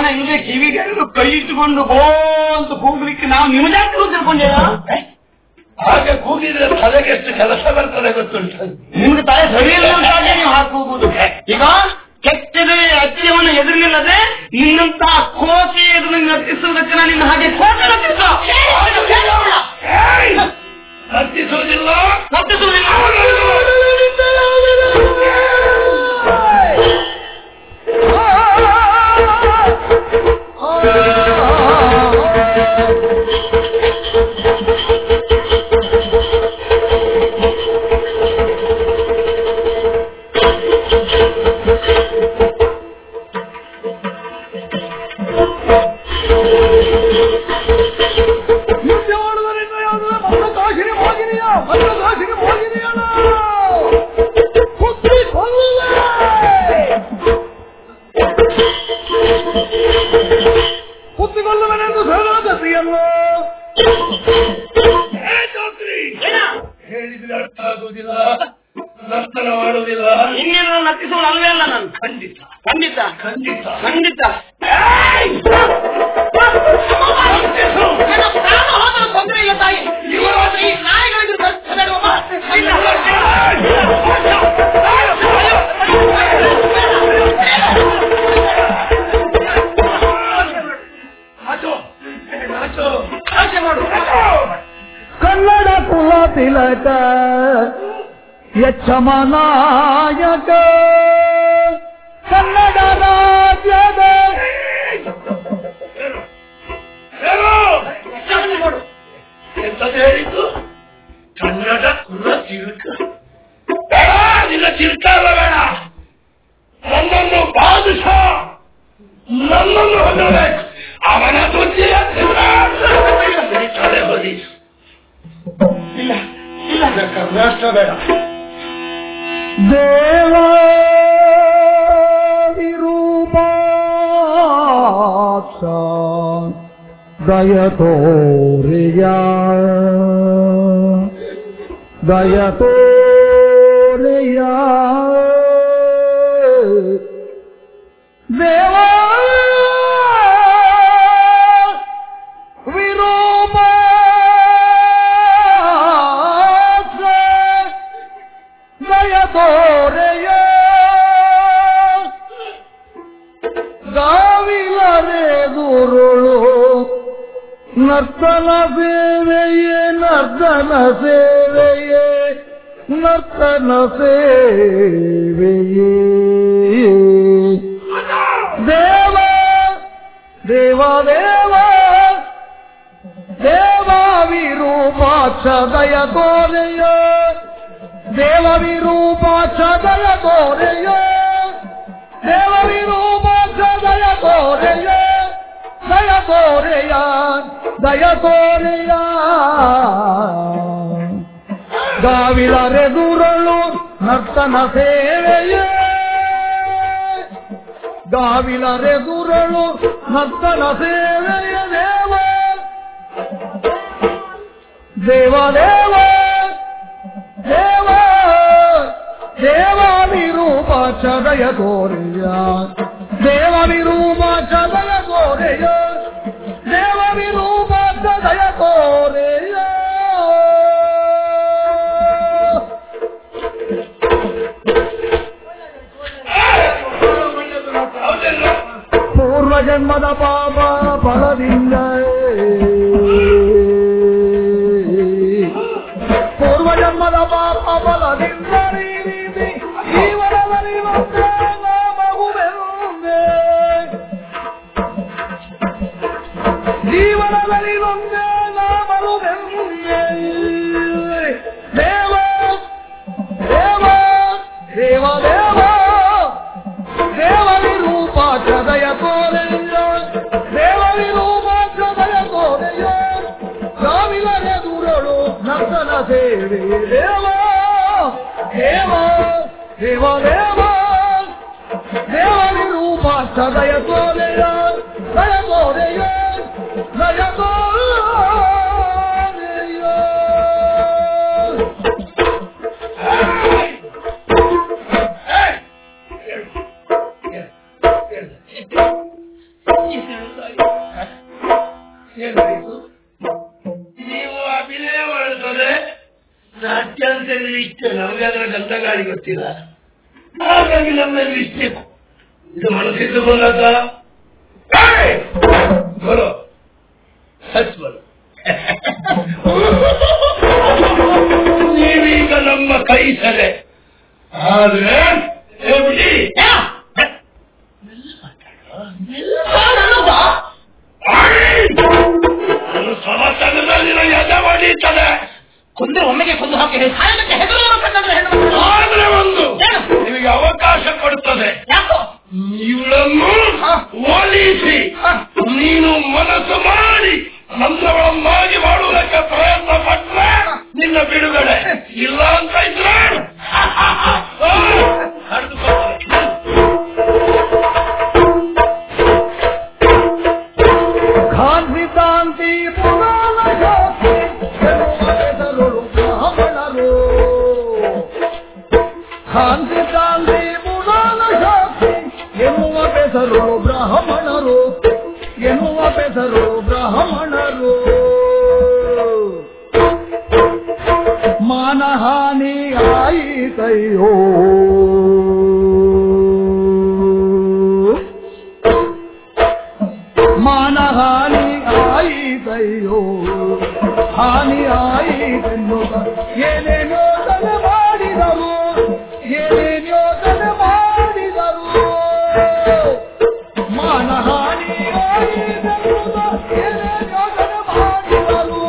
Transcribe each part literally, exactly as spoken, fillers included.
ಹಿಂದೆ ಕಿವಿಗೆರಡು ಕೈ ಇಟ್ಟುಕೊಂಡು ಬೋ ಅಂತ ಕೂಗ್ಲಿಕ್ಕೆ ನಾವು ನಿಮ್ಮ ಜಾತಿ ತಿಳ್ಕೊಂಡೇವ. ಹಾಗೆ ಕೂಗಿದ್ರೆ ತಲೆಗೆ ಎಷ್ಟು ಕೆಲಸ ಬರ್ತದೆ ಗೊತ್ತುಂಟು. ನಿಮ್ಗೆ ತಲೆ ಸರಿ ಇಲ್ಲ ಅಂತಾಗೆ ನೀವು ಹಾಕುವುದು. ಈಗ ಕೆಟ್ಟದೆ ಅತ್ಯವನ್ನು ಎದುರಿಲ್ಲದೆ ನಿನ್ನಂತಹ ಕೋಟೆ ಎದುರು ನರ್ತಿಸುವುದಕ್ಕೆ ನಾನು ನಿನ್ನ ಹಾಗೆ ಕೋಟೆ ನರ್ತಿಸ ನರ್ತಿಸುವುದಿಲ್ಲ ನರ್ತಿಸುವುದಿಲ್ಲ. ಹೇಳಿದ್ರೆ ಅರ್ಥ ಆಗುವುದಿಲ್ಲ, ನರ್ತನ ಮಾಡುವುದಿಲ್ಲ. ಇನ್ನೇನು ನರ್ತಿಸುವುದು ಅಲ್ವೇ ಅಲ್ಲ ನಾನು. ಖಂಡಿತ ಖಂಡಿತ ಖಂಡಿತ ಖಂಡಿತ ತೊಂದರೆ ಇಲ್ಲ ತಾಯಿ. ನಾಯಿಗಳಿಗೆ ಕನ್ನಡ ಕುಲ ತಿಲಕ ಯಕ್ಷಮನಾಯಕ ಕನ್ನಡ ರಾಜ್ಯದ ಎಂತದ್ದು ಹೇಳಿದ್ದು? ಕನ್ನಡ ಕುಲ ತಿರುಕ ನಿನ್ನ ತಿರ್ಕಾಲ ಬೇಡ. ನನ್ನನ್ನು ಬಾದುಷ ನನ್ನನ್ನು ಹೊಂದಬೇಕು. ಅವನ ಬುದ್ಧಿಯ ತಲೆ ಬದಿ ಇಲ್ಲ ಇಲ್ಲ ಕರ್ನಾಟಕ ಬೇಡ. ದೇವ ವಿರೂಪಾಕ್ಷ ದಯ ತೋರಿಯ ದಯ ತೋರಿಯ ದೇವ ವಿರೂಪಾಕ್ಷ ದಯ ತೋರೆಯ ಗಾವಿಲರೆ ದುರುಳು ನರ್ತನ ಸೇವೆಯೇ ನರ್ತನ ಸೇವೆಯೇ ನರ್ತನ ಸೇವೆಯೇ ದೇವ ದೇವ ದೇವ ದೇವ ವಿರೂಪಾಕ್ಷ ದಯ ತೋರೆಯ ದೇವ ವಿರೂಪಾಕ್ಷ ದಯ ತೋರೆಯ ದೇವ ವಿರೂಪಾಕ್ಷ ದಯ ತೋರೆಯ ದಯ ತೋರೆಯ ದಯ ತೋರೆಯ ಗಾವಿಲರೆ ದುರಳು ನರ್ತನ ಸೇವೆಯೇ ಗಾವಿಲರೆ ದುರಳು ನರ್ತನ ಸೇವೆಯ ದೇವ ದೇವ ದೇವ ದೇವ ದೇವ ವಿರೂಪಾಕ್ಷ ದಯ ತೋರೆಯ ದೇವ ವಿರೂಪಾಕ್ಷ ದಯ ತೋರೆಯ ದೇವ ವಿರೂಪಾಕ್ಷ ದಯ ತೋರೆಯ ಪೂರ್ವ ಜನ್ಮದ ಪಾಪ ಫಲದಿಂದ ಪೂರ್ವ ಜನ್ಮದ ಪಾಪ ಫಲದಿಂದ ಜೀವನದಲ್ಲಿ ಒಂದೇ ನಾಮಗುವೆಂದೇ ಜೀವನದಲ್ಲಿ ಒಂದೇ ನಾಮಗುವೆಂದೇ ದೇವ ದೇವ ದೇವ ದೇವ ದೇವ ವಿರೂಪಾಕ್ಷ ದಯ ತೋರೆಯ ದೇವ ವಿರೂಪಾಕ್ಷ ದಯ ತೋರೆಯ ಗಾವಿಲರೆ ದುರಳು ನರ್ತನ ಸೇವೆ ದೇವ ದೇವ ದೇವ ದೇವ ದೇವ ವಿರೂಪಾಕ್ಷ ದಯ ತೋರೆಯ ದಯ ತೋರೆಯ ದಯ ತೋರೆಯ ಏನಾಯ್ತು? ನೀವು ಅಭಿನಯ ಮಾಡುತ್ತದೆ ನಾಟ್ಯ ಅಂತ ಇಷ್ಟೇ, ನಮಗೆ ಅದರ ಗಂಧಗಾಳಿ ಗೊತ್ತಿಲ್ಲ, ಹಾಗಾಗಿ ನಮ್ಮಲ್ಲಿ ಇಷ್ಟೇ. ಇದು ಮನಸ್ಸಿದ್ದು ಬಂದ ಬರೋ ಸಚ್ ಬರೋ. ನೀವೀಗ ನಮ್ಮ ಕೈ ಸರೆ, ಆದ್ರೆ ನಾನು ಸಮತಲದಲ್ಲಿ ಯಜ ಮಾಡೀತದೆ. ಕೊಂದ್ರೆ ಒಮ್ಮೆಗೆ ಕೊಂದು ಹಾಕಿ ಆದ್ರೆ ಒಂದು ನಿಮಗೆ ಅವಕಾಶ ಕೊಡುತ್ತದೆ. ಇವಳನ್ನು ಓಲಿಸಿ ನೀನು ಮನಸ್ಸು ಮಾಡಿ ನನ್ನವಳನ್ನಾಗಿ ಮಾಡುವುದಕ್ಕೆ ಪ್ರಯತ್ನ ಪಟ್ರೆ ನಿನ್ನ ಬಿಡುಗಡೆ, ಇಲ್ಲ ಅಂತ ಇದ್ರೆ ಕಾಂತಿ ಪುರಾಣ ಹೆಸರುಳು ಬ್ರಾಹ್ಮಣರು, ಕಾಂತಿ ಕಾಂತಿ ಪುರಾಣ ಶಾಸ್ತ್ರಿ ಎನ್ನುವ ಬೆಸರುಳು ಬ್ರಾಹ್ಮಣರು, ಎನ್ನುವ ಬೆಸರುಳು ಬ್ರಾಹ್ಮಣರು. ಮಾನಹಾನಿ ಆಯಿತಯ್ಯೋ, ಮಾನಹಾನಿ ಆಯಿತಯ್ಯೋ, ಹಾನಿ ಆಯಿತೆನ್ನುತ್ತ ಏನೇನು ಯೋಚನೆ ಮಾಡಿದರು, ಏನೇನು ಯೋಚನೆ ಮಾಡಿದರು. ಮಾನಹಾನಿ ಆಯಿತೆನ್ನುತ್ತ ಏನೇನು ಯೋಚನೆ ಮಾಡಿದರು.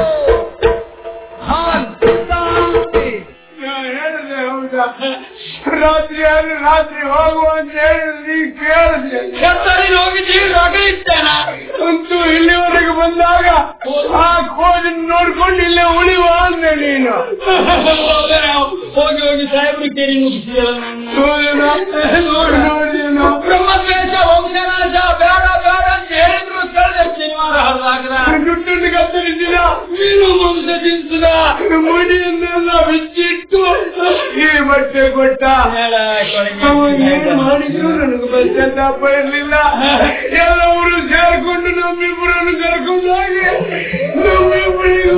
ಹೇಳಿದೆ ಹೌದಾ? ರಾತ್ರಿ ಆದ್ರೆ ರಾತ್ರಿ ಹೋಗುವ ಅಂತ ಹೇಳಿದ್ರೆ ಕೇಳಿದೆ. ಹೋಗಿ ಜೀವನ ಅಂತೂ ಇಲ್ಲಿವರೆಗೆ ಬಂದಾಗ ಆ ಕೋಜ್ ನೋಡ್ಕೊಂಡು ಇಲ್ಲೇ ಉಳಿವ ಅಂದೆ ನೀನು. ಹೋಗಿ ಹೋಗಿ ಸಾಹೇಬ್ರು ಕೇರಿ ಮುಗಿಸಿದಲ್ಲ ನೋಡಿ ನೋಡಿದೇನು ಬ್ರಹ್ಮದ್ವೇಷ ಹೋಗ್ನಾಶ ಬೇಡ ಬೇಡ ಅಂತ ಹೇಳಿದ್ರು ಕೇಳಿದೆ. ಶನಿವಾರ ಹರಿದಾಗದ ದುಡ್ಡು ಕತ್ತರಿಸಿದ, ನೀನು ಮಾಂಸ ತಿನ್ಸಿದ, ಮುಡಿಯನ್ನೆಲ್ಲ ಬಿಚ್ಚಿಟ್ಟು ಈ ಬಟ್ಟೆ ಕೊಟ್ಟ. ಏನ್ ಮಾಡಿದ್ರು ನನಗೆ ಪಶ್ಚಾತ್ತಾಪ ಇರ್ಲಿಲ್ಲ. ಎಲ್ಲವರು ಸೇರ್ಕೊಂಡು ನಮ್ಮಿಬ್ಬರನ್ನು ಕರ್ಕೊಂಡಾಗಿ ನಮ್ಮಿಬ್ಬರಿಗೂ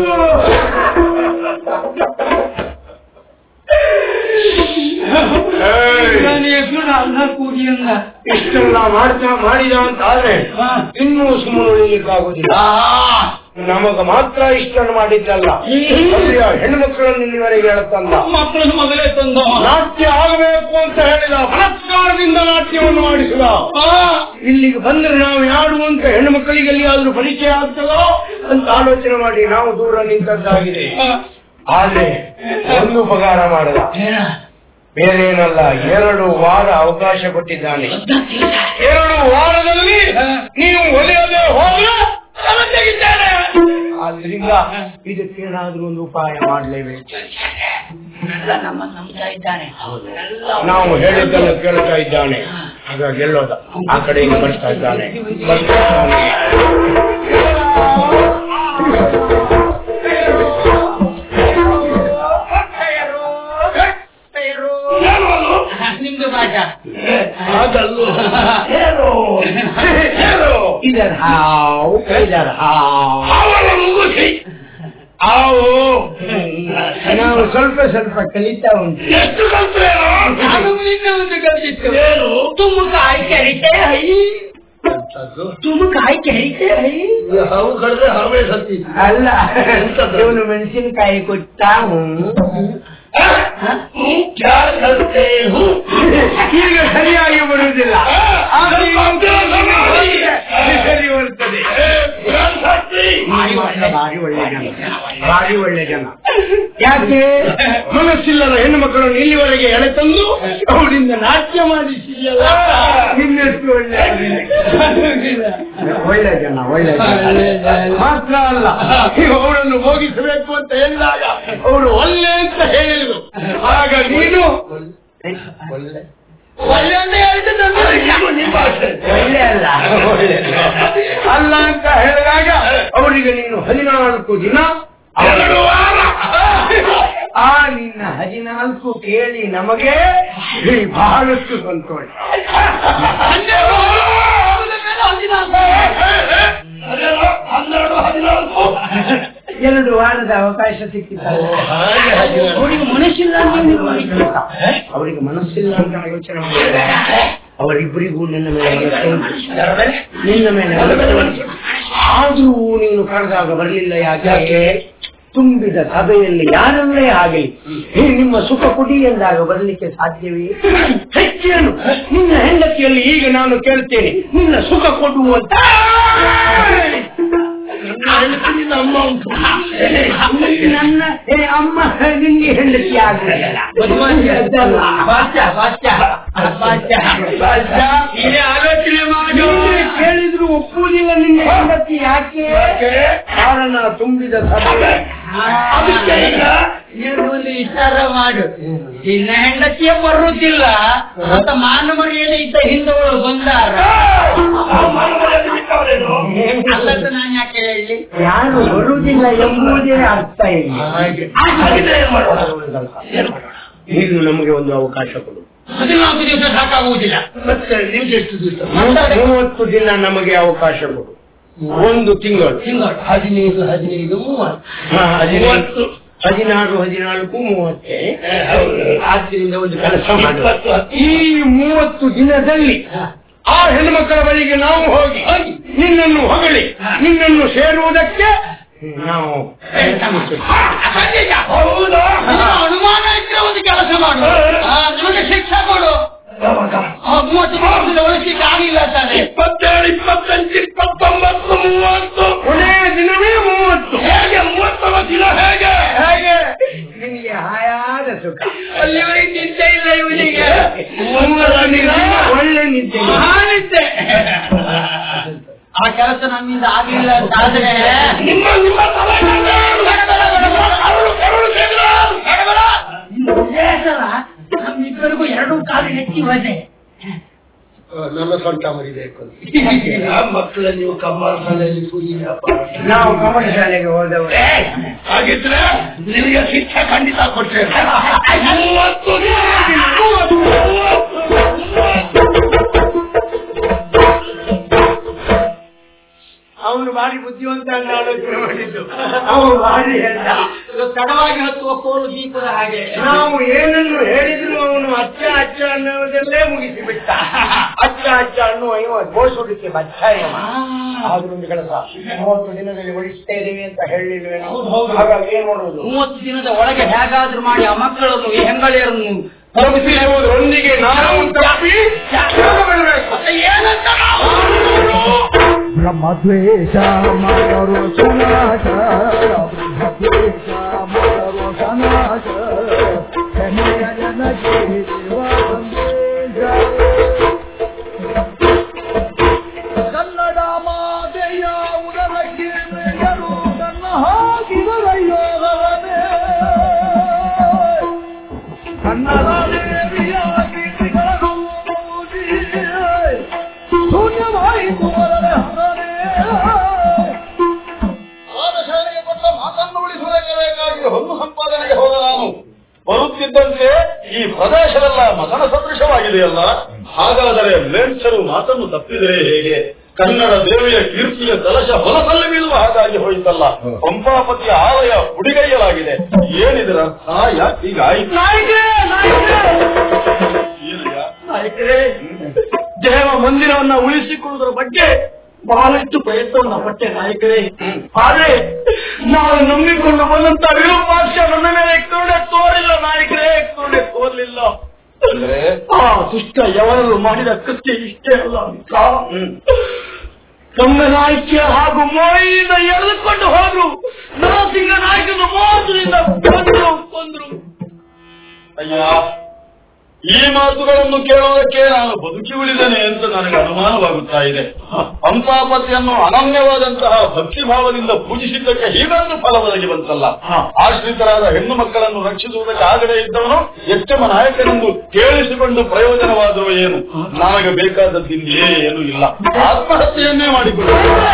ಅನ್ನ ಕೂಡಿ ಅಂದ. ಇಷ್ಟೆಲ್ಲ ಮಾಡ್ತಾ ಮಾಡಿದ ಅಂತ ಆದ್ರೆ ಇನ್ನೂ ಸುಮ್ಮನೆ ಉಳಿಲಿಕ್ಕಾಗುದಿಲ್ಲ. ನಮಗ ಮಾತ್ರ ಇಷ್ಟನ್ನು ಮಾಡಿದ್ದಲ್ಲ, ಹೆಣ್ಣು ಮಕ್ಕಳನ್ನು ಇಲ್ಲಿವರೆಗೆ ಹೇಳುತ್ತಂದ, ಮಕ್ಕಳನ್ನು ಮೊದಲೇ ತಂದ, ನಾಟ್ಯ ಆಗಬೇಕು ಅಂತ ಹೇಳಿದ, ಬಲಾತ್ಕಾರದಿಂದ ನಾಟ್ಯವನ್ನು ಮಾಡಿಸಿದ. ಇಲ್ಲಿಗೆ ಬಂದ್ರೆ ನಾವು ಯಾರು ಅಂತ ಹೆಣ್ಣು ಮಕ್ಕಳಿಗೆ ಎಲ್ಲಿಯಾದ್ರೂ ಪರಿಚಯ ಆಗ್ತದೋ ಅಂತ ಆಲೋಚನೆ ಮಾಡಿ ನಾವು ದೂರ ನಿಂತದ್ದಾಗಿದೆ. ಆದ್ರೆ ಒಂದು ಉಪಕಾರ ಮಾಡಿದ, ಬೇರೇನಲ್ಲ, ಎರಡು ವಾರ ಅವಕಾಶ ಕೊಟ್ಟಿದ್ದಾನೆ. ಎರಡು ವಾರದಲ್ಲಿ ನೀವು ಒಲೆಯದೇ ಹೋದ್ರೆ ತೆಗಿದ್ದೇನೆ. ಆದ್ರಿಂದ ಇದಕ್ಕೇನಾದ್ರೂ ಒಂದು ಉಪಾಯ ಮಾಡಲೇಬೇಕು. ನಮ್ಮನ್ನು ನಂಬ್ತಾ ಇದ್ದಾನೆ, ನಾವು ಹೇಳಿದ್ದನ್ನು ಕೇಳ್ತಾ ಇದ್ದಾನೆ. ಹಾಗಾಗಿ ಎಲ್ಲೋದ ಆ ಕಡೆಯಿಂದ ಬರ್ತಾ ಇದ್ದಾನೆ, ಬರ್ತಾ ಇದ್ದಾನೆ. ನಿಮ್ದು ಭಾಷಾ ಅದಲ್ಲೂ ಇದರ ಹಾವು ಇದರ ಹಾವಳ ಮುಗಿಸಿ ಹಾವು ನಾವು ಸ್ವಲ್ಪ ಸ್ವಲ್ಪ ಕಲಿತಾ ಉಂಟು. ಎಷ್ಟು ಕಲ್ತೇನೋ ಇನ್ನೊಂದು ಕಲಿತು ಏನು ತುಂಬ ಕಾಯಿ ಕೆರಿತೆ ಹೈ ತುಂಬ ಕಾಯಿ ಕೆರಿತೆ ಹೈ. ಹಾವು ಕಳೆದ್ರೆ ಹಾವೇ ಸತ್ತಿ ಅಲ್ಲ, ಇವನು ಮೆಣಸಿನಕಾಯಿ ಕೊಟ್ಟ ಈಗ ಸರಿಯಾಗಿ ಬರುವುದಿಲ್ಲ, ಸರಿ ಬರುತ್ತದೆ. ಭಾರಿ ಒಳ್ಳೆ ಜನ, ಭಾರಿ ಒಳ್ಳೆ ಜನ. ಯಾಕೆ ಮನಸ್ಸಿಲ್ಲದ ಹೆಣ್ಣು ಮಕ್ಕಳನ್ನು ಇಲ್ಲಿವರೆಗೆ ಎಳೆತಂದು ಅವರಿಂದ ನಾಟ್ಯ ಮಾಡಿಸಿದೆಯಲ್ಲ, ಇನ್ನೆಷ್ಟು ಒಳ್ಳೆ ಒಳ್ಳೆ ಜನ, ಒಳ್ಳೆ ಮಾತ್ರ ಅಲ್ಲ, ಅವರನ್ನು ಹೋಗಿಸಬೇಕು ಅಂತ ಹೇಳಿದಾಗ ಅವರು ಒಳ್ಳೆ ಅಂತ ಹೇಳಿದ್ರು. ಆಗ ನೀನು ಒಳ್ಳೆ ಒಳ್ಳೆ ಅಂತ ಹೇಳ್ತಿದ್ದ ಒಳ್ಳೆ ಅಲ್ಲ, ಅಲ್ಲ ಅಂತ ಹೇಳಿದಾಗ ಅವರಿಗೆ ನೀನು ಹದಿನಾಲ್ಕು ದಿನ ಎರಡು ವಾರ ಆ ನಿನ್ನ ಹದಿನಾಲ್ಕು ಕೇಳಿ ನಮಗೆ ಬಹಳಷ್ಟು ಸಂತೋಷ. ಹದಿನಾಲ್ಕು ಎರಡು ವಾರದ ಅವಕಾಶ ಸಿಕ್ಕಿದ್ದಾರೆ. ಅವರಿಗೆ ಮನಸ್ಸಿಲ್ಲ ಅವರಿಗೆ ಮನಸ್ಸಿಲ್ಲ ಅಂತ ಯೋಚನೆ ಮಾಡಿದ್ದಾರೆ. ಅವರಿಬ್ಬರಿಗೂ ನಿನ್ನ ಮೇಲೆ ನಿನ್ನ ಮೇಲೆ ಆದ್ರೂ ನೀನು ಕರೆದಾಗ ಬರಲಿಲ್ಲ. ಯಾಕೆ? ತುಂಬಿದ ಸಭೆಯಲ್ಲಿ ಯಾರಲ್ಲೇ ಆಗಲಿ ನಿಮ್ಮ ಸುಖ ಕುಡಿ ಎಂದಾಗ ಬರಲಿಕ್ಕೆ ಸಾಧ್ಯವೇ? ಹೆಚ್ಚೇನು ನಿನ್ನ ಹೆಂಡತಿಯಲ್ಲಿ ಈಗ ನಾನು ಕೇಳ್ತೇನೆ, ನಿನ್ನ ಸುಖ ಕೊಡುವಂತ ಅಮ್ಮ ಉಂಟು. ನನ್ನ ಅಮ್ಮ ನಿನ್ಗೆ ಹೆಂಡತಿ ಆಗುವುದಿಲ್ಲ. ಕೇಳಿದ್ರು ಒಪ್ಪುವುದಿಲ್ಲ ನಿನ್ನ ಹೆಂಡತಿ. ಯಾಕೆ? ಕಾರಣ ತುಂಬಿದ ಸಭೆ. ಒಂದು ವಿಚಾರ ಮಾಡು, ನಿನ್ನ ಹೆಂಡತಿಯ ಬರುವುದಿಲ್ಲ ಅಂತ ಮಾನ ಮರ್ಯಾದೆ ಇದ್ದ ಹಿಂದವರು ಬಂದಾರ ಅಲ್ಲಂತ ನಾನು ಯಾಕೆ ಹೇಳಿ? ಯಾರು ಬರುವುದಿಲ್ಲ ಎಂಬುದೇ ಅರ್ಥ ಇಲ್ಲ. ನೀನು ನಮಗೆ ಒಂದು ಅವಕಾಶ ಕೊಡು. ಹದಿನಾಲ್ಕು ದಿವಸ ಸಾಕಾಗುವುದಿಲ್ಲ. ಮತ್ತೆ ನಿಮ್ಗೆ ಎಷ್ಟು ದಿವಸ? ಮೂವತ್ತು ದಿನ ನಮಗೆ ಅವಕಾಶ ಕೊಡು. ಒಂದು ತಿಂಗಳು. ತಿಂಗಳು ಹದಿನೈದು ಹದಿನೈದು ಮೂವತ್ತು ಹದಿನಾರು ಹದಿನಾಲ್ಕು ಮೂವತ್ತೇ. ಆದ್ದರಿಂದ ಒಂದು ಕೆಲಸ ಮಾಡಿ, ಈ ಮೂವತ್ತು ದಿನದಲ್ಲಿ ಆ ಹೆಣ್ಮಕ್ಕಳ ಬಳಿಗೆ ನಾವು ಹೋಗಿ ನಿನ್ನನ್ನು ಹೊಗಳಿ ನಿನ್ನನ್ನು ಸೇರುವುದಕ್ಕೆ ನಾವು ಅನುಮಾನ ಇದ್ರೆ ಒಂದು ಕೆಲಸ ಮಾಡು, ನಿಮಗೆ ಶಿಕ್ಷೆ ಕೊಡು. ಮೂವತ್ತು ಮೂವತ್ತು ಉಳಿಸಿಕ್ಕೆ ಆಗಿಲ್ಲ ತಾನೆ. ಇಪ್ಪತ್ತೇಳು ಇಪ್ಪತ್ತೆಂಟು ಇಪ್ಪತ್ತೊಂಬತ್ತು ಮೂವತ್ತು ಕೊನೆಯ ದಿನವೇ ಮೂವತ್ತು. ಹೇಗೆ ಮೂವತ್ತೊಂದು ದಿನ? ಹೇಗೆ ಹಾಗೆ ನಿನಗೆ ಹಾಯಾದ ಸುಖ. ಅಲ್ಲಿವರೆಗೆ ನಿದ್ದೆ ಇಲ್ಲ ಇವನಿಗೆ. ಒಳ್ಳೆ ನಿದ್ದೆ. ನಿದ್ದೆ ಆ ಕೆಲಸ ನಮ್ಮಿಂದ ಆಗಲಿಲ್ಲ ಅಂತ ಆದ್ರೆ ನಿಮ್ಮ ನಿಮ್ಮ ನಮ್ಮಿಬ್ಬರಿಗೂ ಎರಡು ಕಾಲು ಹೆಚ್ಚಿ ಹೋದೆ. ನನ್ನ ಸೊಂಟ ಮರಿಬೇಕು ಮಕ್ಕಳ ನೀವು ಕಮ್ಮಳ ಶಾಲೆಯಲ್ಲಿ ಕೂಲಿ ವ್ಯಾಪಾರ, ನಾವು ಕಮಲ ಶಾಲೆಗೆ ಹೋದವರು. ಹಾಗಿದ್ರೆ ನಿಮಗೆ ಶಿಕ್ಷೆ ಖಂಡಿತ ಕೊಡ್ತೇವೆ. ಅವನು ಭಾರಿ ಬುದ್ಧಿವಂತ ಅಂತ ಆಲೋಚನೆ ಮಾಡಿದ್ದು. ಅವನು ಭಾರಿ ಹೇಳ್ದ, ತಡವಾಗಿ ಹತ್ತುವ ಕೋಲು ದೀಪದ ಹಾಗೆ ನಾವು ಏನನ್ನು ಹೇಳಿದ್ರು ಅವನು ಅಚ್ಚ ಅಚ್ಚ ಅನ್ನೋದಲ್ಲೇ ಮುಗಿಸಿ ಬಿಟ್ಟ. ಅಚ್ಚ ಅಚ್ಚ ಅನ್ನುವ ಇವ ಘೋಷಿಕೆ ಬಚ್ಚಾಯವ. ಆದ್ರೊಂದು ಕೆಲಸ, ಮೂವತ್ತು ದಿನದಲ್ಲಿ ಒಳಿಸ್ತೇವೆ ಅಂತ ಹೇಳಿಲ್ವೇನೋ. ಹಾಗಾಗಿ ಏನ್ ಮಾಡೋದು? ಮೂವತ್ತು ದಿನದ ಒಳಗೆ ಹೇಗಾದ್ರೂ ಮಾಡಿ ಆ ಮಕ್ಕಳನ್ನು ಈ ಹೆಂಗಳೆಯರನ್ನು ತಪ್ಪಿಸುವುದರೊಂದಿಗೆ ನಾವು ತಪ್ಪಿ ಏನಂತ ಬ್ರಹ್ಮದ್ವೇಷ ಮಾಡರು ಸನಾಶ, ಬ್ರಹ್ಮದ್ವೇಷ ಮಾಡರು ಸನಾಶ, ಕನ್ಯೆಯ ಜನಕ್ಕೆ ದೇವ ಸಂದೇಶ. ಕನ್ನಡ ಮಾತೆಯ ಉದರಕ್ಕೆ ಮೇಯರು ನನ್ನ ಹಾಕಿದರಯ್ಯೋಗವನೇ, ಕನ್ನಡ ದೇವಿಯ ಕೀರ್ತಿಗಳನ್ನು ಶೂನ್ಯವಾಯಿತು ವರದೆ ಹರನೆ. ಪಾದಶಾಲೆಗೆ ಕೊಟ್ಟ ಮಾತನ್ನು ಉಳಿಸುವುದಕ್ಕೆ ಬೇಕಾಗಿ ಹೊನ್ನು ಸಂಪಾದನೆಗೆ ಹೋದ ನಾನು ಬರುತ್ತಿದ್ದಂತೆ ಈ ಪ್ರದೇಶವೆಲ್ಲ ಮತನ ಸದೃಶವಾಗಿದೆಯಲ್ಲ, ಹಾಗಾದರೆ ಲೇಂಚರು ಮಾತನ್ನು ತಪ್ಪಿದರೆ ಹೇಗೆ? ಕನ್ನಡ ದೇವಿಯ ಕೀರ್ತಿಯ ಕಲಶ ಹೊಲಸಲ್ಲಿ ಬೀಳುವ ಹಾಗಾಗಿ ಹೋಯಿತಲ್ಲ. ಪಂಪಾಪತಿಯ ಆಲಯ ಹುಡಿಗೈಯಲಾಗಿದೆ. ಏನಿದರ ಅರ್ಥ? ಯಾಕೆ ಈಗ ಆಯ್ತು? ನಾಯಕರೇ, ದೇವ ಮಂದಿರವನ್ನ ಉಳಿಸಿಕೊಳ್ಳುವುದರ ಬಗ್ಗೆ ಬಹಳಷ್ಟು ಪ್ರಯತ್ನವನ್ನ ಪಟ್ಟೆ ನಾಯಕರೇ. ಆದ್ರೆ ನಾವು ನಂಬಿಕೊಂಡು ಬಂದಂತ ವಿರೂಪಾಕ್ಷ ನನ್ನ ಮೇಲೆ ಕರುಣೆ ತೋರಿಲ್ಲ ನಾಯಕರೇ, ಕರುಣೆ ತೋರಲಿಲ್ಲ. ಅಂದ್ರೆ ಆ ದುಷ್ಟ ಯವರರು ಮಾಡಿದ ಕೃತ್ಯ ಇಷ್ಟೇ ಅಲ್ಲ, ಗಂಗನಾಯ್ಕೆ ಹಾಗೂ ಮೋಯಿಯಿಂದ ಎಳೆದುಕೊಂಡು ಹೋದ್ರು. ನರಸಿಂಗ ನಾಯಕನ ಮೋಸದಿಂದ ಕೊಂದ್ರು ಕೊಂದ್ರು ಅಯ್ಯ, ಈ ಮಾತುಗಳನ್ನು ಕೇಳುವುದಕ್ಕೆ ನಾನು ಬದುಕಿ ಉಳಿದೇನೆ ಅಂತ ನನಗೆ ಅನುಮಾನವಾಗುತ್ತಾ ಇದೆ. ಪಂಪಾಪತಿಯನ್ನು ಅನನ್ಯವಾದಂತಹ ಭಕ್ತಿ ಭಾವದಿಂದ ಪೂಜಿಸಿದ್ದಕ್ಕೆ ಹೀಗೊಂದು ಫಲ ಒದಗಿ ಬಂತಲ್ಲ. ಆಶ್ರಿತರಾದ ಹೆಣ್ಣು ಮಕ್ಕಳನ್ನು ರಕ್ಷಿಸುವುದಕ್ಕೆ ಆಗದೇ ಇದ್ದವನು ಎಚ್ಚಮ ನಾಯಕನೆಂದು ಕೇಳಿಸಿಕೊಂಡು ಪ್ರಯೋಜನವಾದರೂ ಏನು? ನನಗೆ ಬೇಕಾದದ್ದಿಂದ ಏನೂ ಇಲ್ಲ. ಆತ್ಮಹತ್ಯೆಯನ್ನೇ ಮಾಡಿಕೊಳ್ಳ.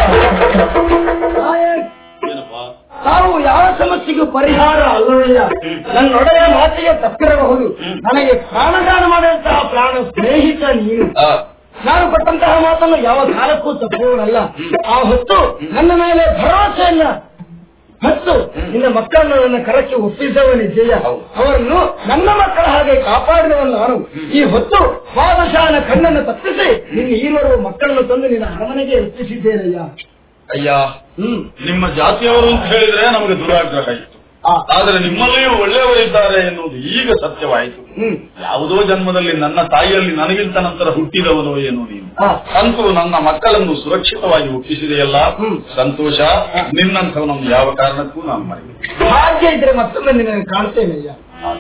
ಏನಪ್ಪಾ, ತಾವು ಯಾವ ಸಮಸ್ಯೆಗೂ ಪರಿಹಾರ ಅಲ್ಲವಲ್ಲ. ನನ್ನೊಡೆಯ ಮಾತಿಗೆ ತಪ್ಪಿರಬಹುದು. ನನಗೆ ಪ್ರಾಣದಾನ ಮಾಡುವಂತಹ ಪ್ರಾಣ ಸ್ನೇಹಿತ ನೀನು. ನಾನು ಕೊಟ್ಟಂತಹ ಮಾತನ್ನು ಯಾವ ಕಾಲಕ್ಕೂ ತಪ್ಪುವವನಲ್ಲ. ಆ ಹೊತ್ತು ನನ್ನ ಮೇಲೆ ಭರವಸೆಯನ್ನ ಮತ್ತು ನಿನ್ನ ಮಕ್ಕಳನ್ನು ನನ್ನ ಕರಕ್ಕೆ ಒಪ್ಪಿಸವನಿದ್ದೀಯ. ಅವರನ್ನು ನನ್ನ ಮಕ್ಕಳ ಹಾಗೆ ಕಾಪಾಡಿದವನು ನಾನು. ಈ ಹೊತ್ತು ಬಾದಶಾಹನ ಕಣ್ಣನ್ನು ತಪ್ಪಿಸಿ ನಿನ್ನ ಈರುವರು ಮಕ್ಕಳನ್ನು ತಂದು ನಿನ್ನ ಅರಮನೆಗೆ ಒಪ್ಪಿಸಿದ್ದೇನಯ್ಯ. ಅಯ್ಯ, ಹ್ಮ್ ನಿಮ್ಮ ಜಾತಿಯವರು ಅಂತ ಹೇಳಿದ್ರೆ ನಮಗೆ ದುರಾಗ್ರಹ ಇತ್ತು. ಆದರೆ ನಿಮ್ಮಲ್ಲಿಯೂ ಒಳ್ಳೆಯವರಿದ್ದಾರೆ ಎನ್ನುವುದು ಈಗ ಸತ್ಯವಾಯಿತು. ಯಾವುದೋ ಜನ್ಮದಲ್ಲಿ ನನ್ನ ತಾಯಿಯಲ್ಲಿ ನನಗಿಂತ ನಂತರ ಹುಟ್ಟಿದವನು ಏನು ನೀನು. ಅಂತೂ ನನ್ನ ಮಕ್ಕಳನ್ನು ಸುರಕ್ಷಿತವಾಗಿ ಒಪ್ಪಿಸಿದೆಯಲ್ಲ, ಸಂತೋಷ. ನಿನ್ನಂಥವನನ್ನು ಯಾವ ಕಾರಣಕ್ಕೂ ನಾನು ಮಾಡಿದೆ. ಹಾಗೆ ಇದ್ರೆ ಮತ್ತೊಮ್ಮೆ ನಿನಗೆ ಕಾಣ್ತೇನೆಯ್ಯ.